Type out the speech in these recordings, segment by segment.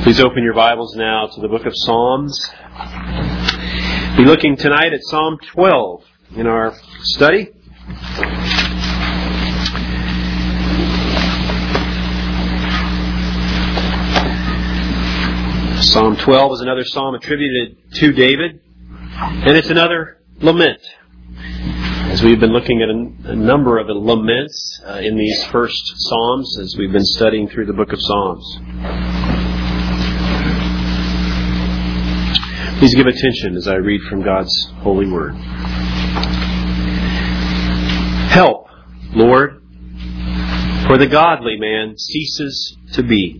Please open your Bibles now to the book of Psalms. We'll be looking tonight at Psalm 12 in our study. Psalm 12 is another psalm attributed to David, and it's another lament. As we've been looking at a number of laments in these first psalms as we've been studying through the book of Psalms. Please give attention as I read from God's holy word. Help, Lord, for the godly man ceases to be.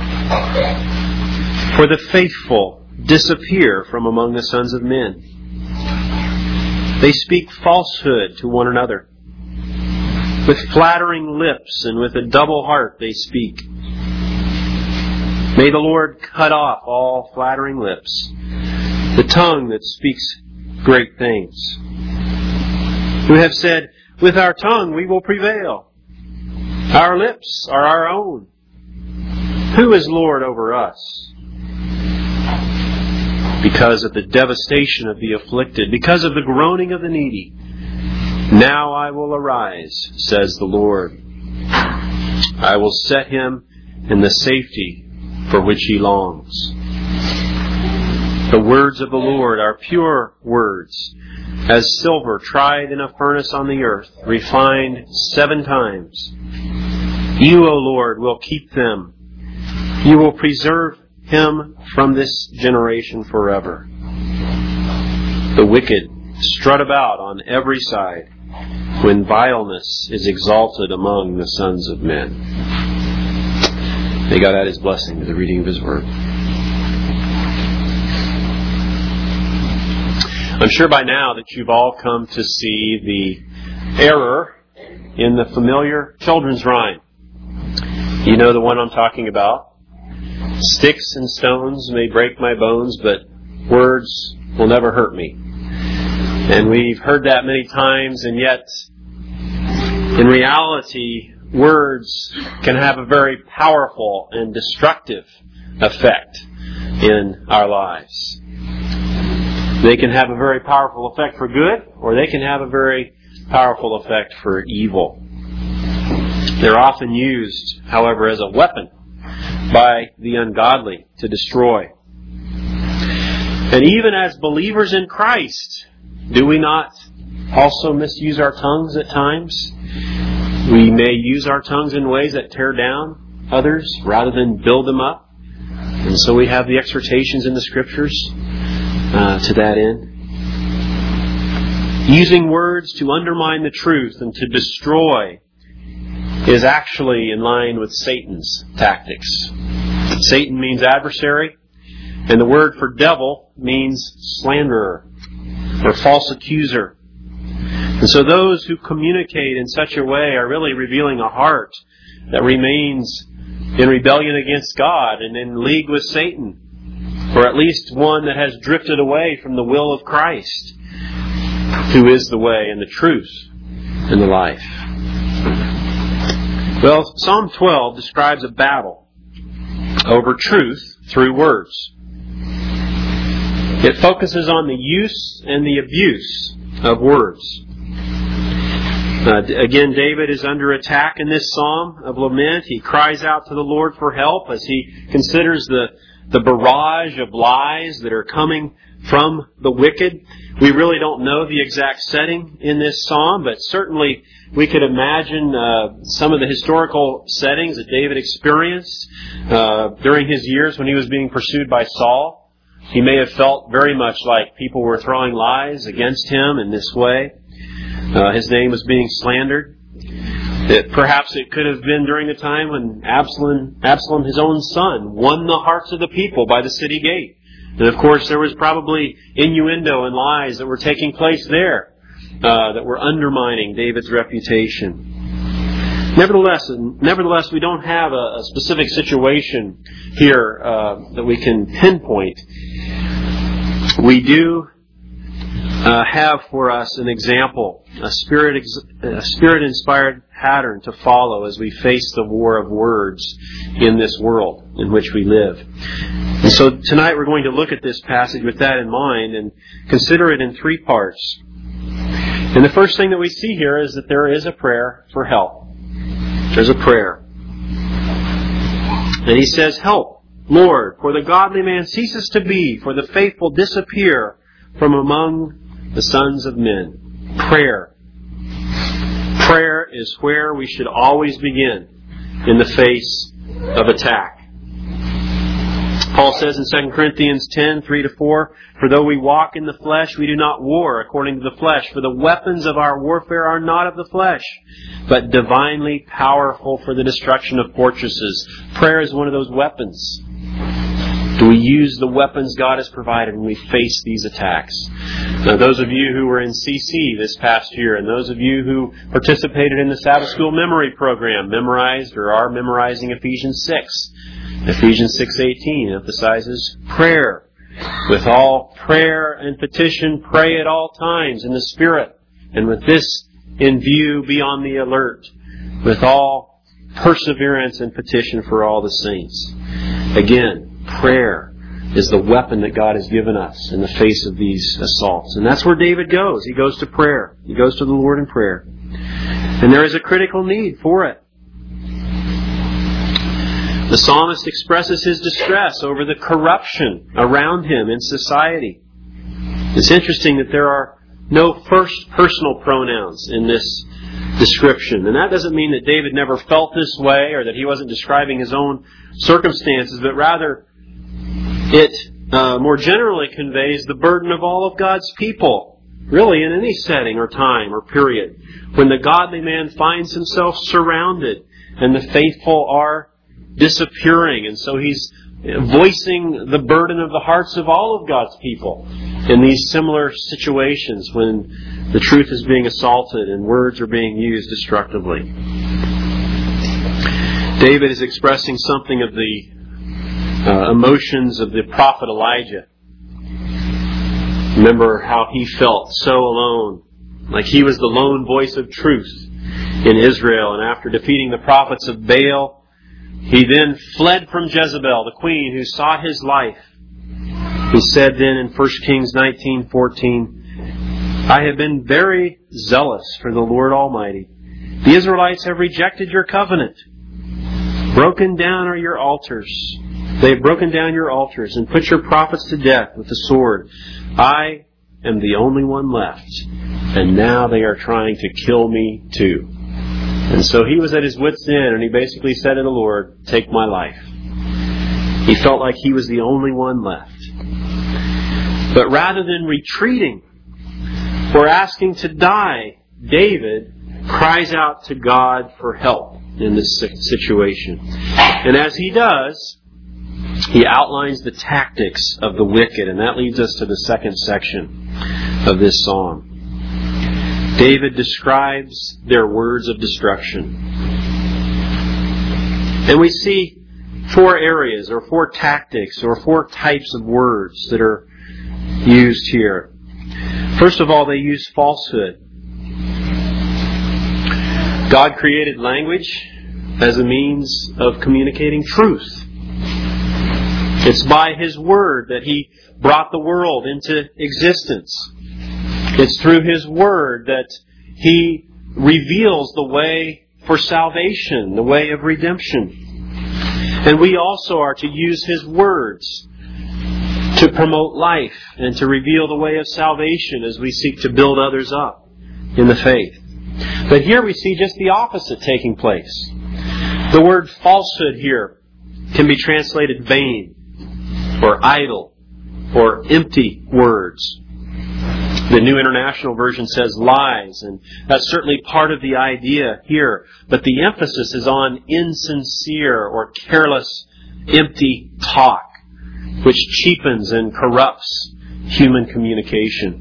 For the faithful disappear from among the sons of men. They speak falsehood to one another. With flattering lips and with a double heart they speak. May the Lord cut off all flattering lips, the tongue that speaks great things. Who have said, with our tongue we will prevail. Our lips are our own. Who is Lord over us? Because of the devastation of the afflicted, because of the groaning of the needy, now I will arise, says the Lord. I will set him in the safety for which he longs. The words of the Lord are pure words, as silver tried in a furnace on the earth, refined 7 times. You, O Lord, will keep them. You will preserve him from this generation forever. The wicked strut about on every side when vileness is exalted among the sons of men. May God add His blessing to the reading of His Word. I'm sure by now that you've all come to see the error in the familiar children's rhyme. You know the one I'm talking about. Sticks and stones may break my bones, but words will never hurt me. And we've heard that many times, and yet, in reality, words can have a very powerful and destructive effect in our lives. They can have a very powerful effect for good, or they can have a very powerful effect for evil. They're often used, however, as a weapon by the ungodly to destroy. And even as believers in Christ, do we not also misuse our tongues at times? We may use our tongues in ways that tear down others rather than build them up. And so we have the exhortations in the Scriptures to that end. Using words to undermine the truth and to destroy is actually in line with Satan's tactics. Satan means adversary, and the word for devil means slanderer or false accuser. And so those who communicate in such a way are really revealing a heart that remains in rebellion against God and in league with Satan, or at least one that has drifted away from the will of Christ, who is the way and the truth and the life. Well, Psalm 12 describes a battle over truth through words. It focuses on the use and the abuse of words. Again, David is under attack in this psalm of lament. He cries out to the Lord for help as he considers the barrage of lies that are coming from the wicked. We really don't know the exact setting in this psalm, but certainly we could imagine some of the historical settings that David experienced during his years when he was being pursued by Saul. He may have felt very much like people were throwing lies against him in this way. His name was being slandered. Perhaps it could have been during the time when Absalom, his own son, won the hearts of the people by the city gate. And of course, there was probably innuendo and lies that were taking place there that were undermining David's reputation. Nevertheless, we don't have a specific situation here that we can pinpoint. We do have for us an example, a spirit-inspired pattern to follow as we face the war of words in this world. in which we live. And so tonight we're going to look at this passage with that in mind and consider it in three parts. And the first thing that we see here is that there is a prayer for help. There's a prayer. And he says, "Help, Lord, for the godly man ceases to be, for the faithful disappear from among the sons of men." Prayer. Prayer is where we should always begin in the face of attack. Paul says in 2 Corinthians 10, 3-4, "For though we walk in the flesh, we do not war according to the flesh. For the weapons of our warfare are not of the flesh, but divinely powerful for the destruction of fortresses." Prayer is one of those weapons. Do we use the weapons God has provided when we face these attacks? Now, those of you who were in CC this past year, and those of you who participated in the Sabbath School Memory Program, memorized or are memorizing Ephesians 6. Ephesians 6:18 emphasizes prayer. With all prayer and petition, pray at all times in the Spirit. And with this in view, be on the alert. With all perseverance and petition for all the saints. Again, prayer is the weapon that God has given us in the face of these assaults. And that's where David goes. He goes to prayer. He goes to the Lord in prayer. And there is a critical need for it. The psalmist expresses his distress over the corruption around him in society. It's interesting that there are no first personal pronouns in this description. And that doesn't mean that David never felt this way or that he wasn't describing his own circumstances, but rather it more generally conveys the burden of all of God's people, really in any setting or time or period, when the godly man finds himself surrounded and the faithful are disappearing. And so he's voicing the burden of the hearts of all of God's people in these similar situations when the truth is being assaulted and words are being used destructively. David is expressing something of the emotions of the prophet Elijah. Remember how he felt so alone, like he was the lone voice of truth in Israel. And after defeating the prophets of Baal, he then fled from Jezebel, the queen who sought his life. He said then in 1 Kings 19:14, "I have been very zealous for the Lord Almighty. The Israelites have rejected your covenant. Broken down are your altars. They have broken down your altars and put your prophets to death with the sword. I am the only one left, and now they are trying to kill me too." And so he was at his wit's end, and he basically said to the Lord, "Take my life." He felt like he was the only one left. But rather than retreating or asking to die, David cries out to God for help in this situation. And as he does, he outlines the tactics of the wicked, and that leads us to the second section of this psalm. David describes their words of destruction. And we see four areas, or four tactics, or four types of words that are used here. First of all, they use falsehood. God created language as a means of communicating truth. It's by His Word that He brought the world into existence. It's through His Word that He reveals the way for salvation, the way of redemption. And we also are to use His words to promote life and to reveal the way of salvation as we seek to build others up in the faith. But here we see just the opposite taking place. The word falsehood here can be translated vain, or idle, or empty words. The New International Version says lies, and that's certainly part of the idea here. But the emphasis is on insincere or careless, empty talk, which cheapens and corrupts human communication.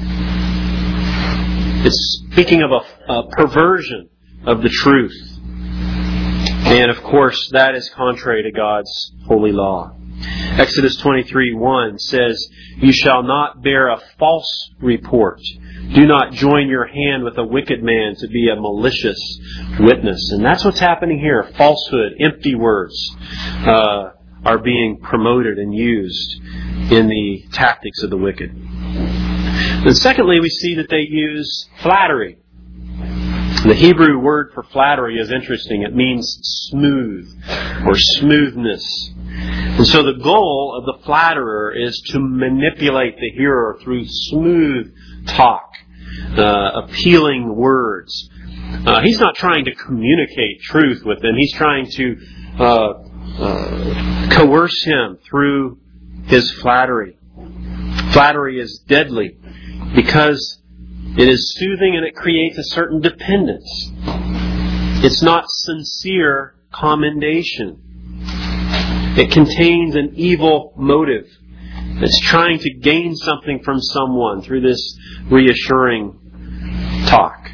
It's speaking of a perversion of the truth. And of course, that is contrary to God's holy law. Exodus 23:1 says, "You shall not bear a false report. Do not join your hand with a wicked man to be a malicious witness." And that's what's happening here. Falsehood, empty words, are being promoted and used in the tactics of the wicked. And secondly, we see that they use flattery. The Hebrew word for flattery is interesting. It means smooth or smoothness. And so the goal of the flatterer is to manipulate the hearer through smooth talk, appealing words. He's not trying to communicate truth with them. He's trying to coerce him through his flattery. Flattery is deadly because it is soothing and it creates a certain dependence. It's not sincere commendation. It contains an evil motive. It's trying to gain something from someone through this reassuring talk.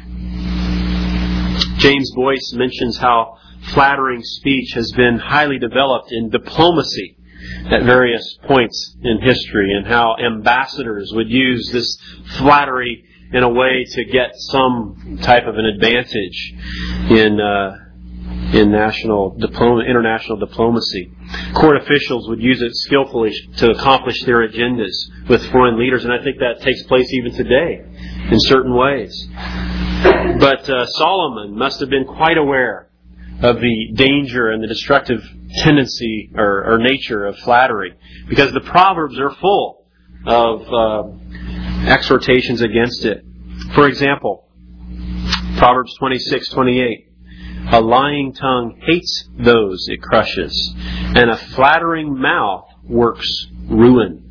James Boyce mentions how flattering speech has been highly developed in diplomacy at various points in history, and how ambassadors would use this flattery in a way to get some type of an advantage in international diplomacy. Court officials would use it skillfully to accomplish their agendas with foreign leaders, and I think that takes place even today in certain ways. But Solomon must have been quite aware of the danger and the destructive tendency or nature of flattery, because the Proverbs are full of exhortations against it. For example, Proverbs 26:28. A lying tongue hates those it crushes, and a flattering mouth works ruin.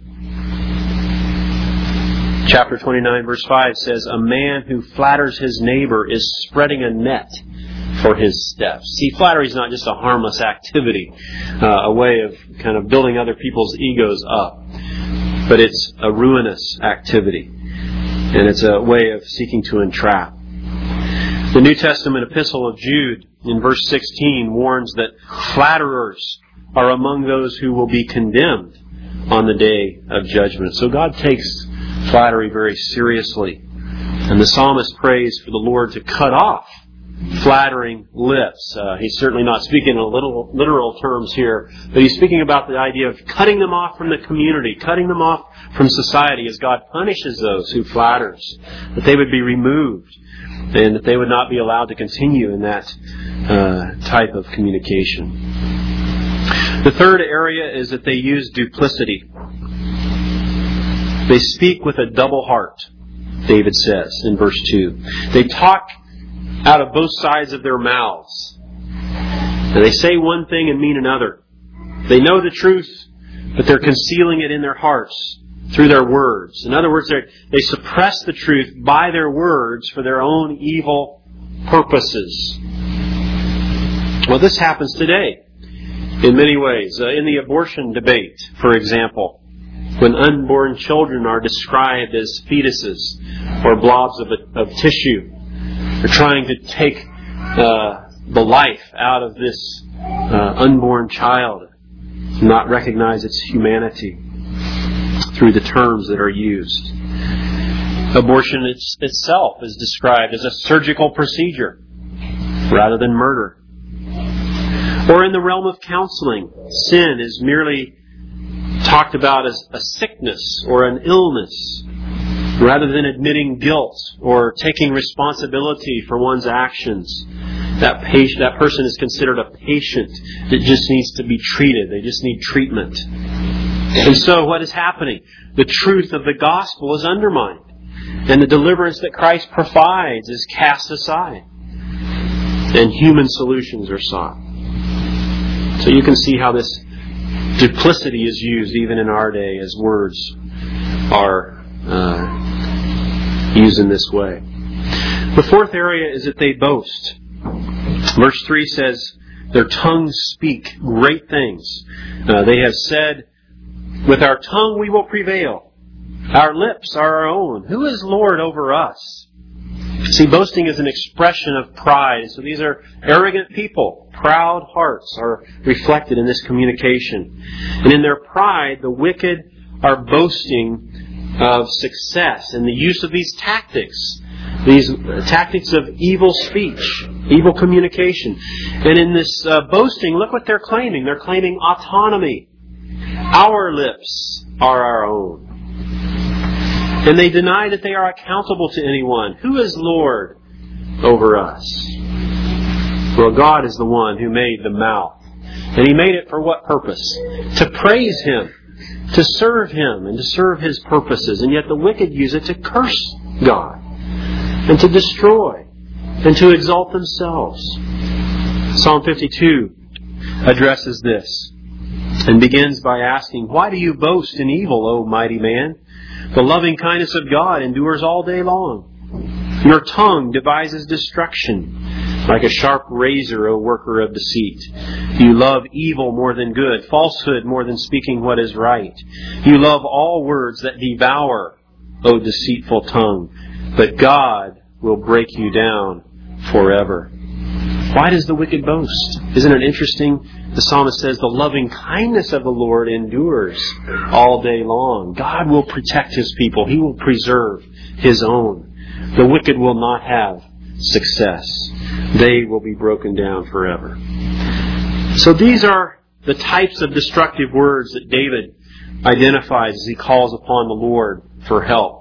Chapter 29, verse 5 says, a man who flatters his neighbor is spreading a net for his steps. See, flattery is not just a harmless activity, a way of kind of building other people's egos up, but it's a ruinous activity, and it's a way of seeking to entrap. The New Testament epistle of Jude in verse 16 warns that flatterers are among those who will be condemned on the day of judgment. So God takes flattery very seriously. And the psalmist prays for the Lord to cut off flattering lips. He's certainly not speaking in literal terms here, but he's speaking about the idea of cutting them off from the community, cutting them off from society as God punishes those who flatters, that they would be removed and that they would not be allowed to continue in that type of communication. The third area is that they use duplicity. They speak with a double heart, David says in verse 2. They talk out of both sides of their mouths. And they say one thing and mean another. They know the truth, but they're concealing it in their hearts through their words. In other words, they suppress the truth by their words for their own evil purposes. Well, this happens today in many ways. In the abortion debate, for example, when unborn children are described as fetuses or blobs of tissue, they're trying to take the life out of this unborn child, not recognize its humanity through the terms that are used. Abortion itself is described as a surgical procedure rather than murder. Or in the realm of counseling, sin is merely talked about as a sickness or an illness, rather than admitting guilt or taking responsibility for one's actions. That person is considered a patient that just needs to be treated. They just need treatment. And so what is happening? The truth of the gospel is undermined, and the deliverance that Christ provides is cast aside, and human solutions are sought. So you can see how this duplicity is used even in our day as words are used in this way. The fourth area is that they boast. Verse 3 says, their tongues speak great things. They have said, with our tongue we will prevail. Our lips are our own. Who is Lord over us? See, boasting is an expression of pride. So these are arrogant people. Proud hearts are reflected in this communication. And in their pride, the wicked are boasting of success and the use of these tactics of evil speech, evil communication. And in this boasting, look what they're claiming. They're claiming autonomy. Our lips are our own. And they deny that they are accountable to anyone. Who is Lord over us? Well, God is the one who made the mouth. And He made it for what purpose? To praise Him, to serve Him, and to serve His purposes. And yet the wicked use it to curse God, and to destroy, and to exalt themselves. Psalm 52 addresses this and begins by asking, "Why do you boast in evil, O mighty man? The loving kindness of God endures all day long. Your tongue devises destruction. Like a sharp razor, O worker of deceit. You love evil more than good, falsehood more than speaking what is right. You love all words that devour, O deceitful tongue. But God will break you down forever." Why does the wicked boast? Isn't it interesting? The psalmist says, the loving kindness of the Lord endures all day long. God will protect His people. He will preserve His own. The wicked will not have success. They will be broken down forever. So these are the types of destructive words that David identifies as he calls upon the Lord for help.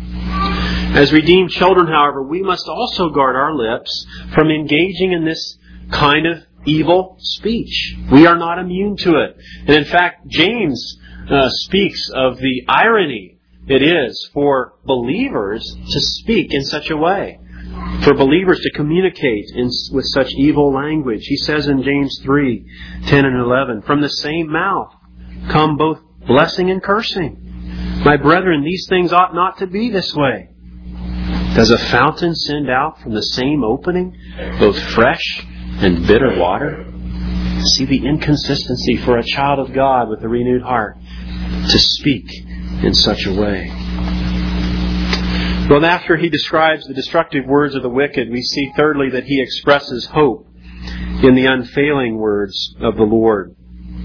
As redeemed children, however, we must also guard our lips from engaging in this kind of evil speech. We are not immune to it. And in fact, James speaks of the irony it is for believers to speak in such a way, for believers to communicate with such evil language. He says in James 3:10 and 11, "From the same mouth come both blessing and cursing. My brethren, these things ought not to be this way. Does a fountain send out from the same opening both fresh and bitter water?" See the inconsistency for a child of God with a renewed heart to speak in such a way. Well, after he describes the destructive words of the wicked, we see thirdly that he expresses hope in the unfailing words of the Lord.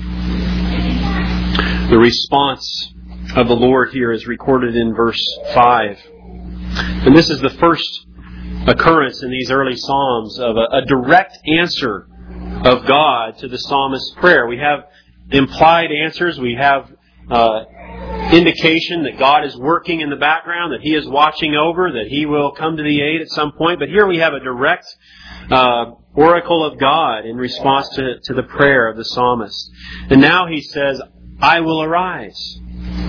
The response of the Lord here is recorded in verse 5. And this is the first occurrence in these early Psalms of a direct answer of God to the psalmist's prayer. We have implied answers. We have indication that God is working in the background, that He is watching over, that He will come to the aid at some point. But here we have a direct oracle of God in response to the prayer of the psalmist. And now he says, "I will arise."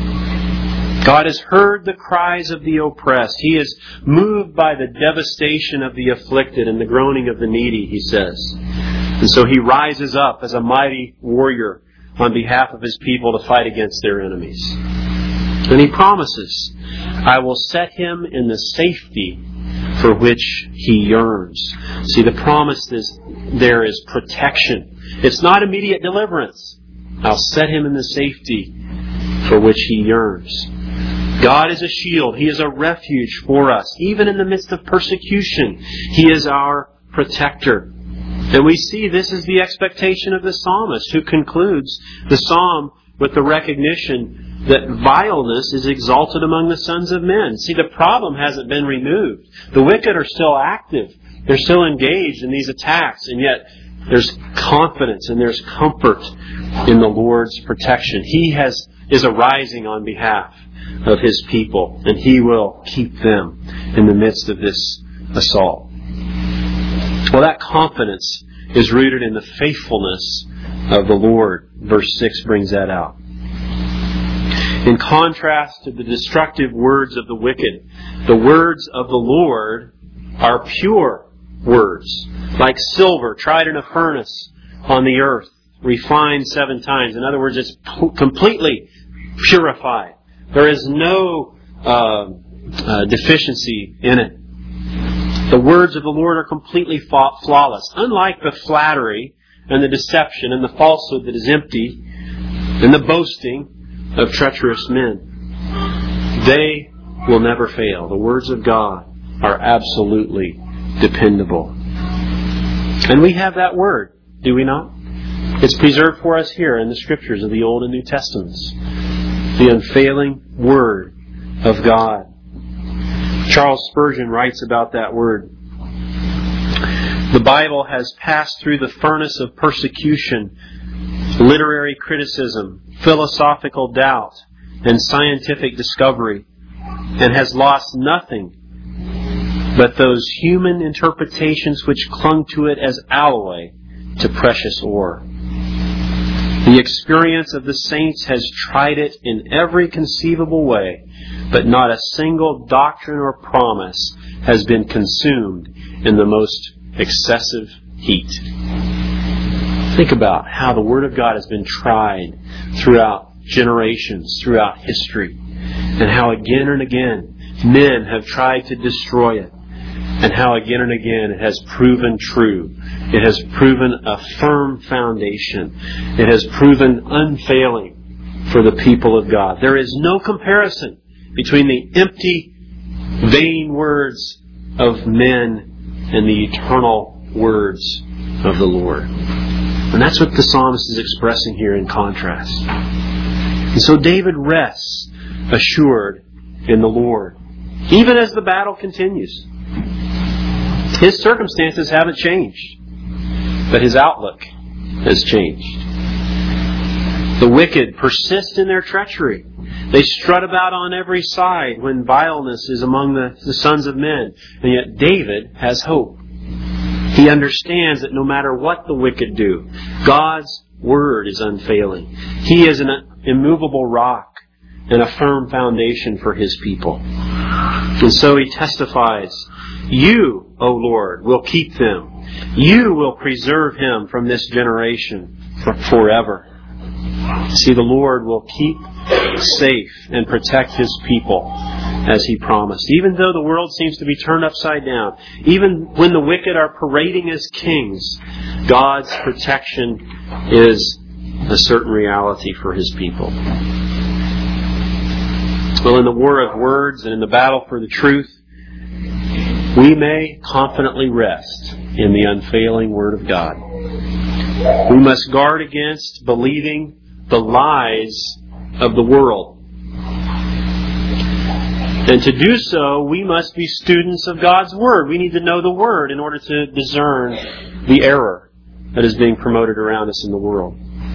God has heard the cries of the oppressed. He is moved by the devastation of the afflicted and the groaning of the needy, he says. And so He rises up as a mighty warrior on behalf of His people to fight against their enemies. And He promises, "I will set him in the safety for which he yearns." See, the promise there is protection. It's not immediate deliverance. I'll set him in the safety for which he yearns. God is a shield. He is a refuge for us. Even in the midst of persecution, He is our protector. And we see this is the expectation of the psalmist, who concludes the psalm with the recognition that vileness is exalted among the sons of men. See, the problem hasn't been removed. The wicked are still active. They're still engaged in these attacks, and yet there's confidence and there's comfort in the Lord's protection. He is arising on behalf of His people, and He will keep them in the midst of this assault. Well, that confidence is rooted in the faithfulness of the Lord. Verse 6 brings that out. In contrast to the destructive words of the wicked, the words of the Lord are pure words, like silver tried in a furnace on the earth, refined 7 times. In other words, it's completely purified. There is no deficiency in it. The words of the Lord are completely flawless. Unlike the flattery and the deception and the falsehood that is empty and the boasting of treacherous men, they will never fail. The words of God are absolutely dependable. And we have that word, do we not? It's preserved for us here in the Scriptures of the Old and New Testaments. The unfailing Word of God. Charles Spurgeon writes about that Word. The Bible has passed through the furnace of persecution literary criticism, philosophical doubt, and scientific discovery, and has lost nothing but those human interpretations which clung to it as alloy to precious ore. The experience of the saints has tried it in every conceivable way, but not a single doctrine or promise has been consumed in the most excessive heat. Think about how the Word of God has been tried throughout generations, throughout history, and how again and again men have tried to destroy it, and how again and again it has proven true. It has proven a firm foundation. It has proven unfailing for the people of God. There is no comparison between the empty, vain words of men and the eternal words of the Lord. And that's what the psalmist is expressing here in contrast. And so David rests assured in the Lord, even as the battle continues. His circumstances haven't changed, but his outlook has changed. The wicked persist in their treachery. They strut about on every side when vileness is among the sons of men. And yet David has hope. He understands that no matter what the wicked do, God's Word is unfailing. He is an immovable rock and a firm foundation for His people. And so he testifies, You, O Lord, will keep them. You will preserve him from this generation forever. See, the Lord will keep safe and protect His people as He promised. Even though the world seems to be turned upside down, even when the wicked are parading as kings, God's protection is a certain reality for His people. Well, in the war of words and in the battle for the truth, we may confidently rest in the unfailing Word of God. We must guard against believing the lies of the world. And to do so, we must be students of God's Word. We need to know the Word in order to discern the error that is being promoted around us in the world.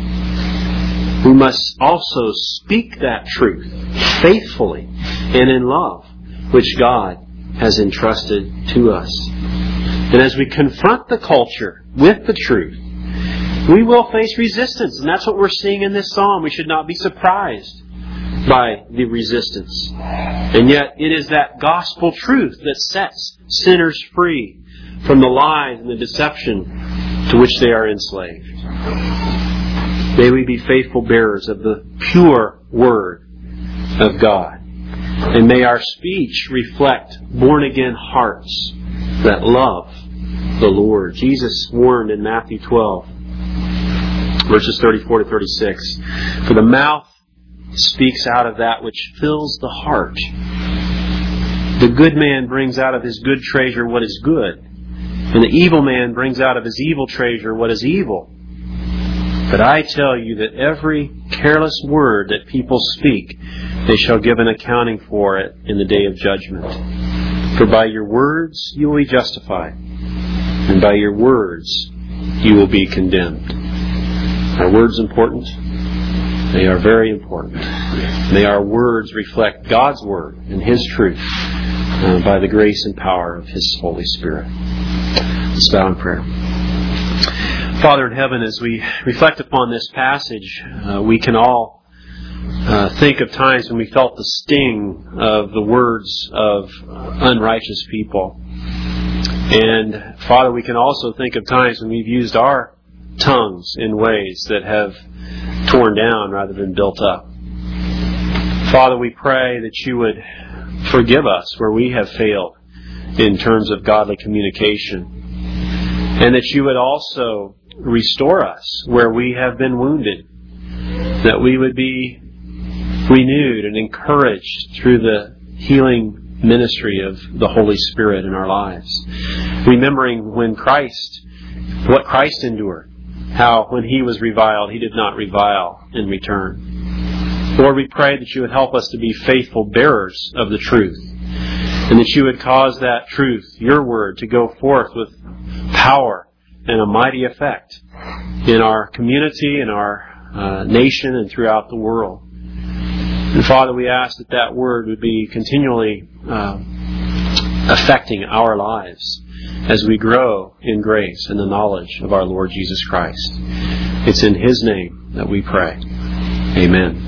We must also speak that truth faithfully and in love, which God has entrusted to us. And as we confront the culture with the truth, we will face resistance. And that's what we're seeing in this psalm. We should not be surprised by the resistance. And yet it is that gospel truth that sets sinners free from the lies and the deception to which they are enslaved. May we be faithful bearers of the pure Word of God. And may our speech reflect born-again hearts that love the Lord. Jesus warned in Matthew 12, verses 34 to 36, For the mouth speaks out of that which fills the heart. The good man brings out of his good treasure what is good, and the evil man brings out of his evil treasure what is evil. But I tell you that every careless word that people speak, they shall give an accounting for it in the day of judgment. For by your words you will be justified, and by your words you will be condemned. Are words important? They are very important. May our words reflect God's Word and His truth by the grace and power of His Holy Spirit. Let's bow in prayer. Father in heaven, as we reflect upon this passage, we can all think of times when we felt the sting of the words of unrighteous people. And Father, we can also think of times when we've used our tongues in ways that have torn down rather than built up. Father, we pray that you would forgive us where we have failed in terms of godly communication, and that you would also restore us where we have been wounded, that we would be renewed and encouraged through the healing ministry of the Holy Spirit in our lives. Remembering what Christ endured, how when He was reviled, He did not revile in return. Lord, we pray that you would help us to be faithful bearers of the truth, and that you would cause that truth, your Word, to go forth with power and a mighty effect in our community, in our nation and throughout the world. And Father, we ask that that word would be continually affecting our lives as we grow in grace and the knowledge of our Lord Jesus Christ. It's in His name that we pray. Amen.